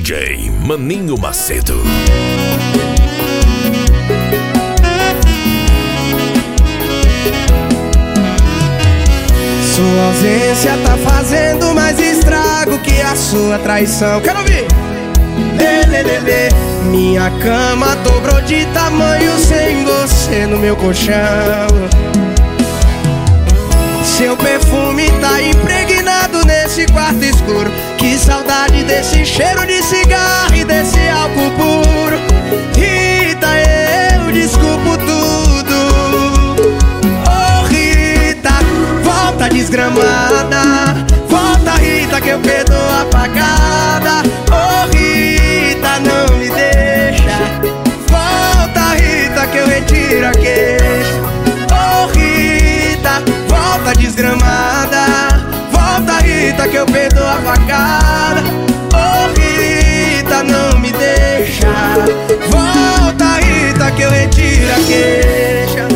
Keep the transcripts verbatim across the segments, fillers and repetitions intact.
J Maninho Macedo. Sua ausência tá fazendo mais estrago que a sua traição. Quero ouvir! Lê, lê, lê, lê. Minha cama dobrou de tamanho sem você no meu colchão. Seu perfume tá impregnado nesse quarto escuro. Que saudade desse cheiro de cigarro e desse álcool puro. Rita, eu desculpo tudo. Oh Rita, volta desgramada. Volta Rita que eu perdoo a pagada. Oh Rita, não me deixa. Volta Rita que eu retiro a queixa. Oh Rita, volta desgramada. Volta Rita que eu perdoo a facada. Oh Rita, não me deixa. Volta Rita que eu retiro a queixa.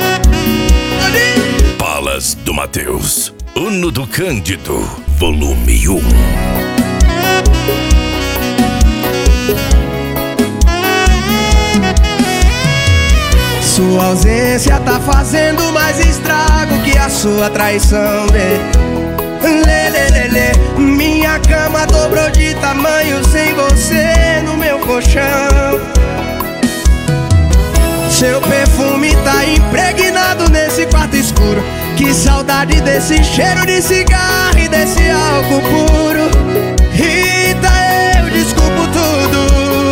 Palas do Mateus, Uno do Cândido, volume um. Sua ausência tá fazendo mais estrago que a sua traição, lê. Lê, lê, lê, lê. Minha cama dobrou de tamanho sem você no meu colchão. Seu perfume tá impregnado nesse quarto escuro. Que saudade desse cheiro de cigarro e desse álcool puro. Rita, eu desculpo tudo.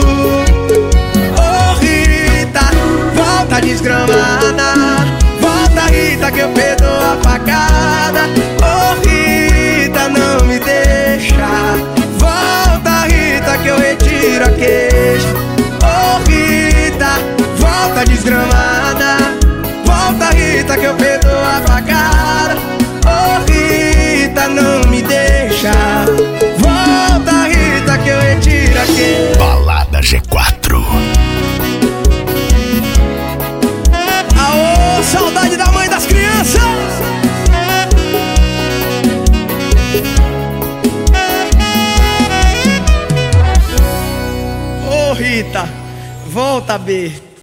Oh Rita, volta desgramada. Volta Rita que eu perdoo a facada. Oh Rita, não me deixa. Volta Rita que eu retiro a queixa. Oh Rita, volta desgramada. Volta Rita que eu perdoo a facada. Oh Rita, não me deixa. Volta Rita que eu retiro a queixa. Balada G quatro. Aô, saudade da mãe das crianças. Ô Rita, volta B.